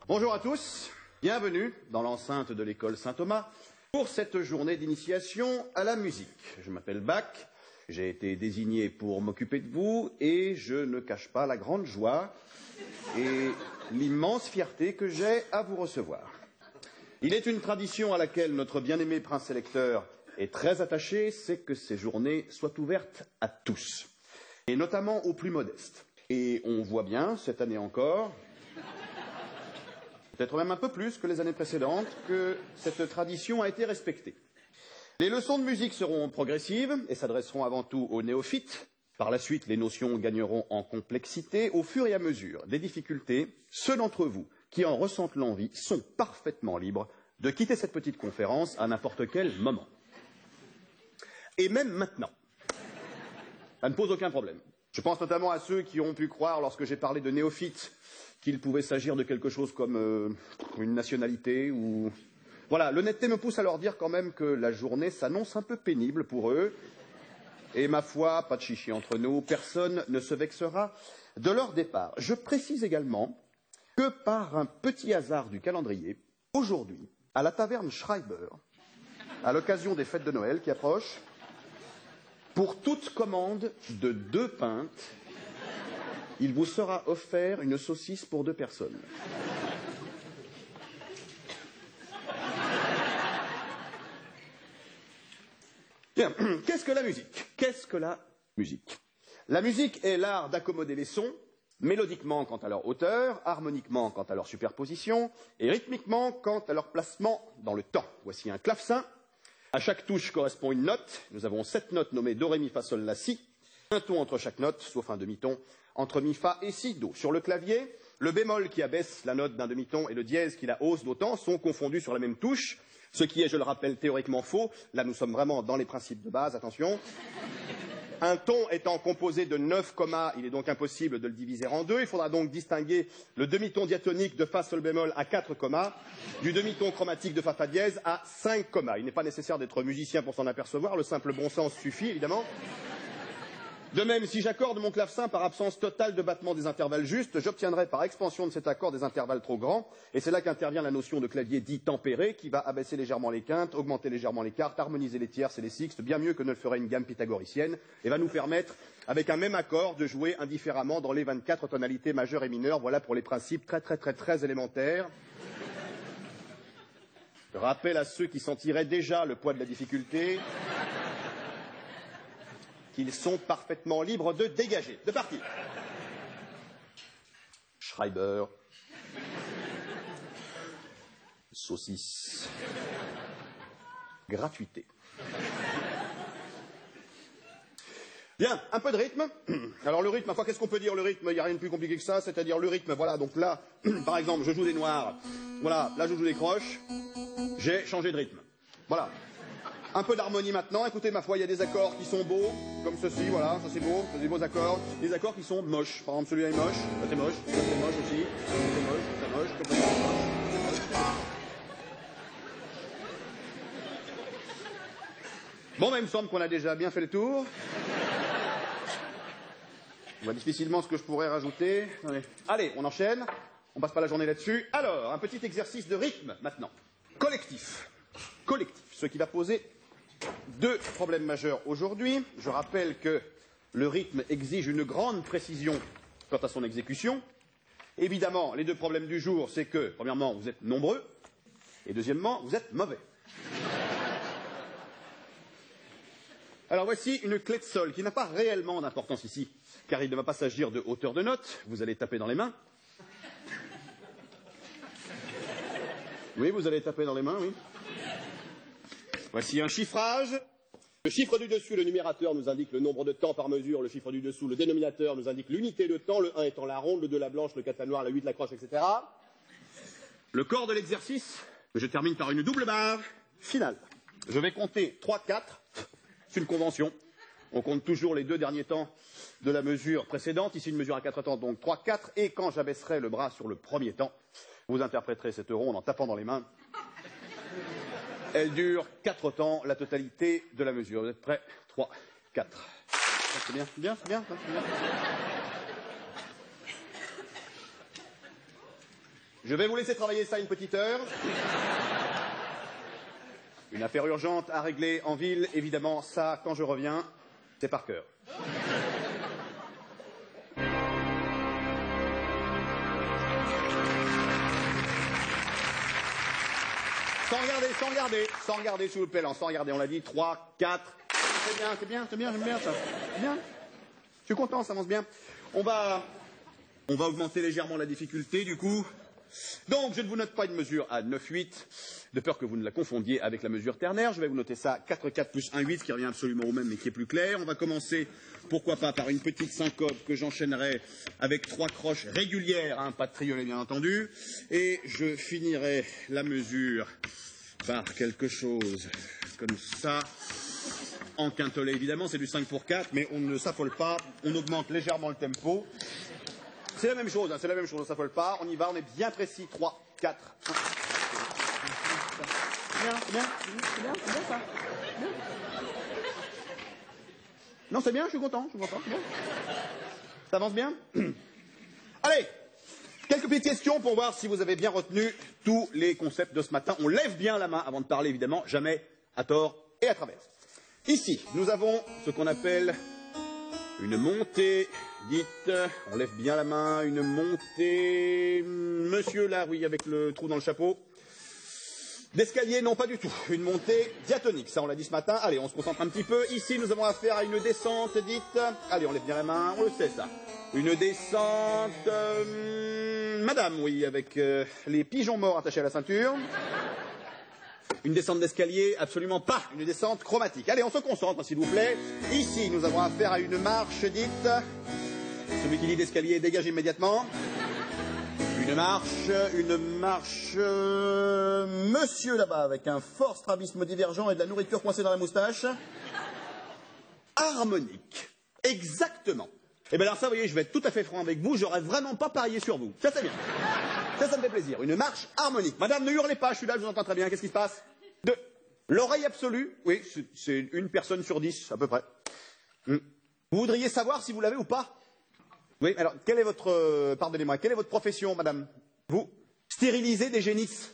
Bonjour à tous, bienvenue dans l'enceinte de l'école Saint-Thomas pour cette journée d'initiation à la musique. Je m'appelle Bach, j'ai été désigné pour m'occuper de vous et je ne cache pas la grande joie et l'immense fierté que j'ai à vous recevoir. Il est une tradition à laquelle notre bien-aimé prince électeur est très attaché, c'est que ces journées soient ouvertes à tous, et notamment aux plus modestes. Et on voit bien, cette année encore, peut-être même un peu plus que les années précédentes, que cette tradition a été respectée. Les leçons de musique seront progressives et s'adresseront avant tout aux néophytes. Par la suite, les notions gagneront en complexité au fur et à mesure des difficultés. Ceux d'entre vous qui en ressentent l'envie sont parfaitement libres de quitter cette petite conférence à n'importe quel moment. Et même maintenant. Ça ne pose aucun problème. Je pense notamment à ceux qui ont pu croire, lorsque j'ai parlé de néophytes, qu'il pouvait s'agir de quelque chose comme une nationalité ou... Voilà, l'honnêteté me pousse à leur dire quand même que la journée s'annonce un peu pénible pour eux. Et ma foi, pas de chichi entre nous, personne ne se vexera de leur départ. Je précise également que par un petit hasard du calendrier, aujourd'hui, à la taverne Schreiber, à l'occasion des fêtes de Noël qui approchent, pour toute commande de 2 pintes, il vous sera offert une saucisse pour 2 personnes. Bien, qu'est-ce que la musique? Qu'est-ce que la musique? La musique est l'art d'accommoder les sons, mélodiquement quant à leur hauteur, harmoniquement quant à leur superposition, et rythmiquement quant à leur placement dans le temps. Voici un clavecin. À chaque touche correspond une note. Nous avons 7 notes nommées do, ré, mi, fa, sol, la, si. Un ton entre chaque note, sauf un demi-ton, entre mi, fa et si, do. Sur le clavier, le bémol qui abaisse la note d'un demi-ton et le dièse qui la hausse d'autant sont confondus sur la même touche, ce qui est, je le rappelle, théoriquement faux. Là, nous sommes vraiment dans les principes de base, attention. Un ton étant composé de 9 commas, il est donc impossible de le diviser en 2. Il faudra donc distinguer le demi-ton diatonique de fa sol bémol à 4 commas, du demi-ton chromatique de fa fa dièse à 5 commas. Il n'est pas nécessaire d'être musicien pour s'en apercevoir, le simple bon sens suffit, évidemment. De même, si j'accorde mon clavecin par absence totale de battement des intervalles justes, j'obtiendrai par expansion de cet accord des intervalles trop grands, et c'est là qu'intervient la notion de clavier dit tempéré, qui va abaisser légèrement les quintes, augmenter légèrement les quartes, harmoniser les tierces et les sixtes, bien mieux que ne le ferait une gamme pythagoricienne, et va nous permettre, avec un même accord, de jouer indifféremment dans les 24 tonalités majeures et mineures. Voilà pour les principes très élémentaires. Rappel à ceux qui sentiraient déjà le poids de la difficulté, qu'ils sont parfaitement libres de dégager, de partir. Schreiber, saucisse, gratuité. Bien, un peu de rythme. Alors le rythme, ma foi, qu'est-ce qu'on peut dire? Le rythme, il n'y a rien de plus compliqué que ça, c'est-à-dire le rythme, voilà, donc là, par exemple, je joue des noirs, voilà, là je joue des croches, j'ai changé de rythme. Voilà. Un peu d'harmonie maintenant. Écoutez, ma foi, il y a des accords qui sont beaux, comme ceci, voilà, ça c'est beau, c'est des beaux accords. Des accords qui sont moches. Par exemple, celui-là est moche, ça c'est moche, ça c'est moche aussi, ça c'est moche, ça moche, complètement moche. Bon, mais il me semble qu'on a déjà bien fait le tour. On voit difficilement ce que je pourrais rajouter. Allez, on enchaîne. On passe pas la journée là-dessus. Alors, un petit exercice de rythme maintenant. Collectif. Collectif. Ce qui va poser 2 problèmes majeurs aujourd'hui. Je rappelle que le rythme exige une grande précision quant à son exécution. Évidemment, les 2 problèmes du jour, c'est que, premièrement, vous êtes nombreux, et deuxièmement, vous êtes mauvais. Alors voici une clé de sol qui n'a pas réellement d'importance ici, car il ne va pas s'agir de hauteur de note, vous allez taper dans les mains. Oui, vous allez taper dans les mains, oui. Voici un chiffrage. Le chiffre du dessus, le numérateur, nous indique le nombre de temps par mesure. Le chiffre du dessous, le dénominateur, nous indique l'unité de temps. Le 1 étant la ronde, le 2 la blanche, le 4 la noire, le 8 la croche, etc. Le corps de l'exercice, je termine par une double barre finale. Je vais compter 3, 4. C'est une convention. On compte toujours les 2 derniers temps de la mesure précédente. Ici, une mesure à 4 temps, donc 3, 4. Et quand j'abaisserai le bras sur le premier temps, vous interpréterez cette ronde en tapant dans les mains. Elle dure 4 temps, la totalité de la mesure. Vous êtes prêts? 3, 4. C'est bien, c'est bien, c'est bien, c'est bien. Je vais vous laisser travailler ça une petite heure. Une affaire urgente à régler en ville, évidemment, ça, quand je reviens, c'est par cœur. Sans regarder, s'il vous plaît, sans regarder, on l'a dit, 3, 4. C'est bien, j'aime bien ça. C'est bien. Je suis content, ça avance bien. On va augmenter légèrement la difficulté, du coup. Donc, je ne vous note pas une mesure à 9,8, de peur que vous ne la confondiez avec la mesure ternaire. Je vais vous noter ça 4,4 plus 1,8, qui revient absolument au même, mais qui est plus clair. On va commencer, pourquoi pas, par une petite syncope que j'enchaînerai avec 3 croches régulières, hein, pas de triolet, bien entendu. Et je finirai la mesure par quelque chose comme ça. En quintolet, évidemment, c'est du 5 pour 4, mais on ne s'affole pas, on augmente légèrement le tempo. C'est la même chose, on ne s'affole pas, on y va, on est bien précis. 3, 4, 1. C'est bien ça. Bien. Non, c'est bien, je suis content. Bien. Ça avance bien. Allez, quelques petites questions pour voir si vous avez bien retenu tous les concepts de ce matin. On lève bien la main avant de parler, évidemment, jamais à tort et à travers. Ici, nous avons ce qu'on appelle une montée dite, on lève bien la main, une montée, monsieur là, oui, avec le trou dans le chapeau. D'escalier, non, pas du tout. Une montée diatonique, ça on l'a dit ce matin. Allez, on se concentre un petit peu. Ici, nous avons affaire à une descente dite, allez, on lève bien la main, on le sait ça. Une descente, madame, oui, avec les pigeons morts attachés à la ceinture. Une descente d'escalier, absolument pas une descente chromatique. Allez, on se concentre, s'il vous plaît. Ici, nous avons affaire à une marche dite. Celui qui dit d'escalier dégage immédiatement. Une marche, monsieur là-bas, avec un fort strabisme divergent et de la nourriture coincée dans la moustache. Harmonique. Exactement. Eh bien alors ça, vous voyez, je vais être tout à fait franc avec vous, j'aurais vraiment pas parié sur vous. Ça, c'est bien. Ça me fait plaisir. Une marche harmonique. Madame, ne hurlez pas, je suis là, je vous entends très bien. Qu'est-ce qui se passe? 2. L'oreille absolue. Oui, c'est une personne sur 10, à peu près. Vous voudriez savoir si vous l'avez ou pas? Oui, alors, quelle est votre... pardonnez-moi, quelle est votre profession, madame? Vous stérilisez des génisses.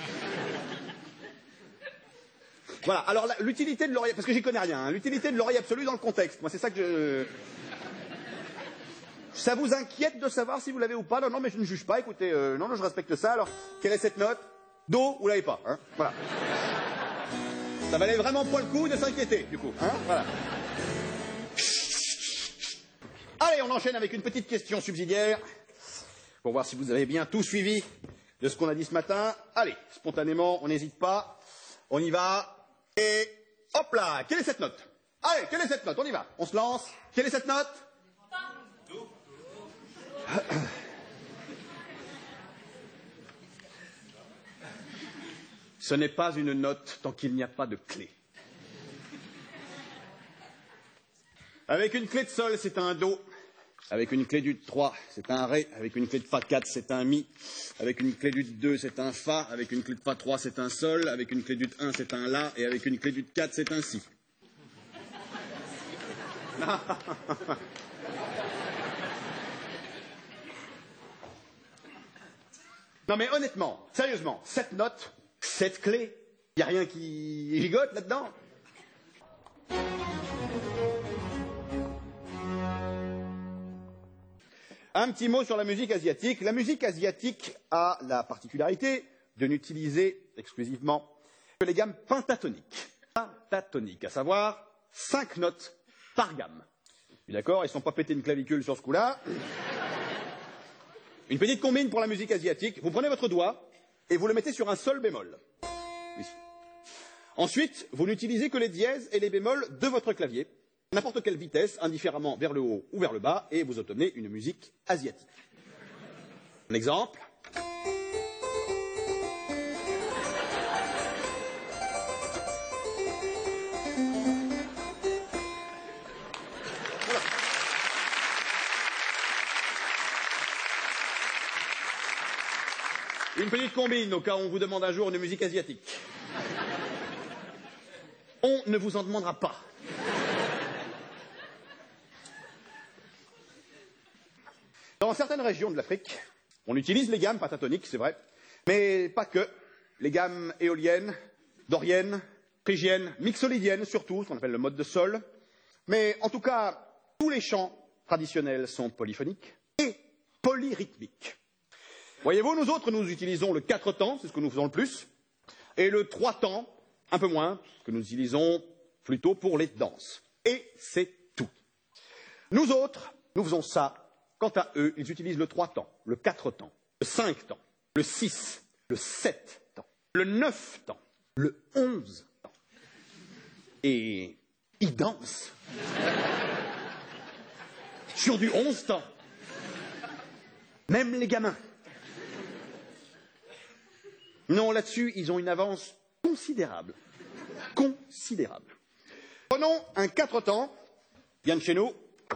Voilà, alors l'utilité de l'oreille... Parce que j'y connais rien, hein, l'utilité de l'oreille absolue dans le contexte. Moi, c'est ça que je... Ça vous inquiète de savoir si vous l'avez ou pas? Non, mais je ne juge pas, écoutez, non, je respecte ça. Alors, quelle est cette note? Do, vous l'avez pas, hein? Voilà. Ça valait vraiment pas le coup de s'inquiéter, du coup, hein? Voilà. Allez, on enchaîne avec une petite question subsidiaire, pour voir si vous avez bien tout suivi de ce qu'on a dit ce matin. Allez, spontanément, on n'hésite pas, on y va, et hop là, quelle est cette note? Allez, quelle est cette note? On y va, on se lance. Quelle est cette note? Ce n'est pas une note tant qu'il n'y a pas de clé. Avec une clé de sol, c'est un Do. Avec une clé du 3, c'est un Ré. Avec une clé de Fa 4, c'est un Mi. Avec une clé du 2, c'est un Fa. Avec une clé de Fa 3, c'est un Sol. Avec une clé du 1, c'est un La. Et avec une clé du 4, c'est un Si. Non mais honnêtement, sérieusement, cette note, cette clé, il n'y a rien qui gigote là-dedans? Un petit mot sur la musique asiatique. La musique asiatique a la particularité de n'utiliser exclusivement que les gammes pentatoniques. Pentatoniques, à savoir 5 notes par gamme. D'accord, ils ne sont pas pétés une clavicule sur ce coup-là. Une petite combine pour la musique asiatique. Vous prenez votre doigt et vous le mettez sur un sol bémol. Oui. Ensuite, vous n'utilisez que les dièses et les bémols de votre clavier, à n'importe quelle vitesse, indifféremment vers le haut ou vers le bas, et vous obtenez une musique asiatique. Un exemple. Une petite combine au cas où on vous demande un jour une musique asiatique. On ne vous en demandera pas. Dans certaines régions de l'Afrique, On utilise les gammes pentatoniques, c'est vrai, mais pas que. Les gammes éoliennes, doriennes, phrygiennes, mixolydiennes surtout, ce qu'on appelle le mode de sol. Mais en tout cas, tous les chants traditionnels sont polyphoniques et polyrythmiques. Voyez-vous, nous autres, nous utilisons le 4 temps, c'est ce que nous faisons le plus, et le 3 temps, un peu moins, ce que nous utilisons plutôt pour les danses. Et c'est tout. Nous autres, nous faisons ça. Quant à eux, ils utilisent le 3 temps, le 4 temps, le 5 temps, le 6, le 7 temps, le 9 temps, le 11 temps. Et ils dansent sur du 11 temps. Même les gamins. Non, là-dessus, ils ont une avance considérable. Considérable. Prenons un 4 temps, vient de chez nous.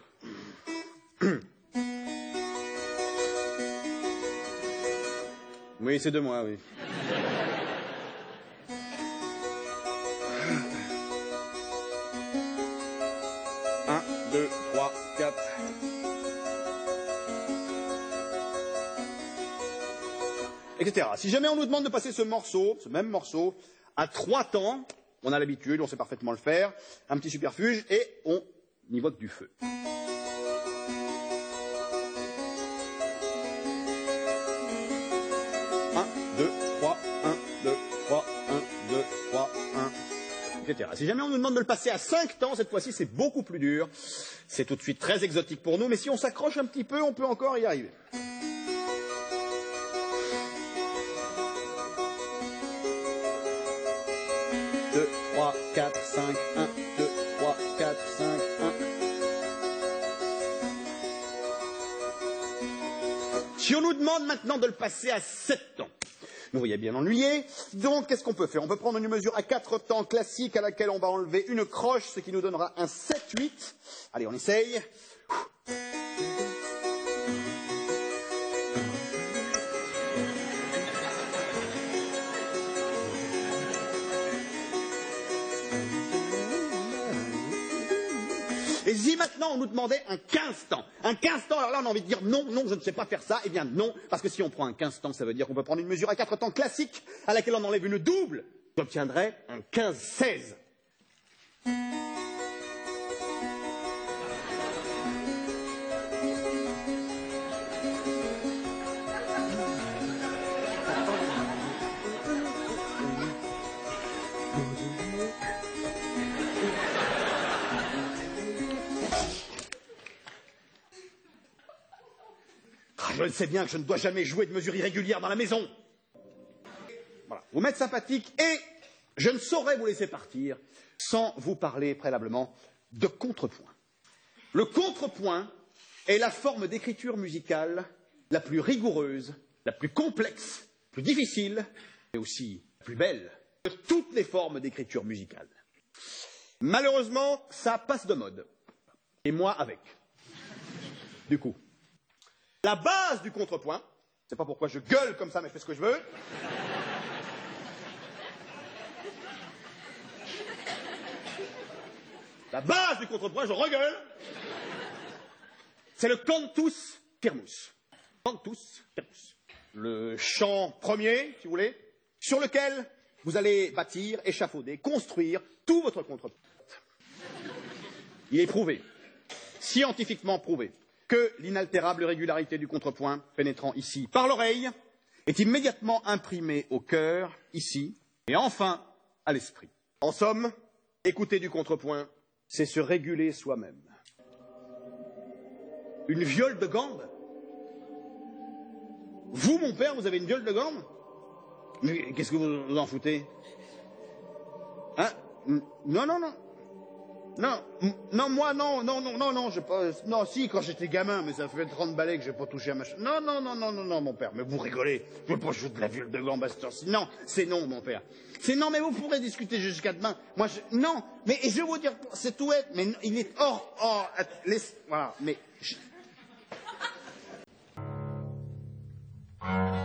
Oui, c'est de moi, oui. Un, deux, trois, quatre. Etc. Si jamais on nous demande de passer ce morceau, ce même morceau, à 3 temps, on a l'habitude, on sait parfaitement le faire, un petit superfuge, et on y voit que du feu. 1, etc. Si jamais on nous demande de le passer à 5 temps, cette fois-ci c'est beaucoup plus dur. C'est tout de suite très exotique pour nous, mais si on s'accroche un petit peu, on peut encore y arriver. Deux, 3, 4, 5, 1, 2, 3, 4, 5, 1. Si on nous demande maintenant de le passer à 7 temps, vous voyez bien ennuyé. Donc, qu'est-ce qu'on peut faire? On peut prendre une mesure à 4 temps classique à laquelle on va enlever une croche, ce qui nous donnera un 7-8. Allez, on essaye. Et si maintenant on nous demandait un 15 temps, alors là on a envie de dire non, non, je ne sais pas faire ça, eh bien non, parce que si on prend un 15 temps, ça veut dire qu'on peut prendre une mesure à 4 temps classique, à laquelle on enlève une double, j'obtiendrai un 15-16. Je sais bien que je ne dois jamais jouer de mesure irrégulière dans la maison. Voilà. Vous m'êtes sympathique et je ne saurais vous laisser partir sans vous parler préalablement de contrepoint. Le contrepoint est la forme d'écriture musicale la plus rigoureuse, la plus complexe, la plus difficile, mais aussi la plus belle de toutes les formes d'écriture musicale. Malheureusement, ça passe de mode. Et moi avec. Du coup. La base du contrepoint, c'est pas pourquoi je gueule comme ça, mais je fais ce que je veux. La base du contrepoint, je regueule. C'est le cantus firmus. Cantus firmus. Le chant premier, si vous voulez, sur lequel vous allez bâtir, échafauder, construire tout votre contrepoint. Il est prouvé, scientifiquement prouvé, que l'inaltérable régularité du contrepoint pénétrant ici par l'oreille est immédiatement imprimée au cœur, ici, et enfin à l'esprit. En somme, écouter du contrepoint, c'est se réguler soi-même. Une viole de gambe? Vous, mon père, vous avez une viole de gambe? Mais qu'est-ce que vous en foutez? Hein? Non, non, non. Non, non, moi, non, non, non, non, non, non, si, quand j'étais gamin, mais ça fait 30 balais que j'ai pas touché à ma... Non, non, non, non, non, non, mon père, mais vous rigolez, je veux pas jouer de la viole de gambe à cette heure-ci. Non, c'est non, mon père. C'est non, mais vous pourrez discuter jusqu'à demain. Moi, non, mais et je vais vous dire, c'est tout être, mais il est hors, voilà, mais...